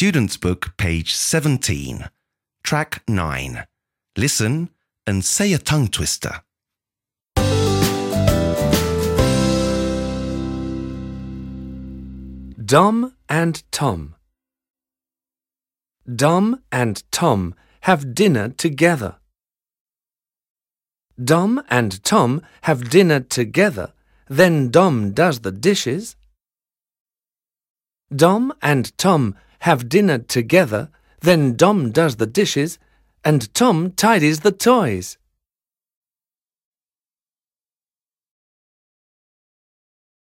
Student's Book, page 17, track 9. Listen and say a tongue twister. Dom and Tom. Dom and Tom have dinner together. Dom and Tom have dinner together, then Dom does the dishes. Dom and Tom have dinner together, then Dom does the dishes, and Tom tidies the toys.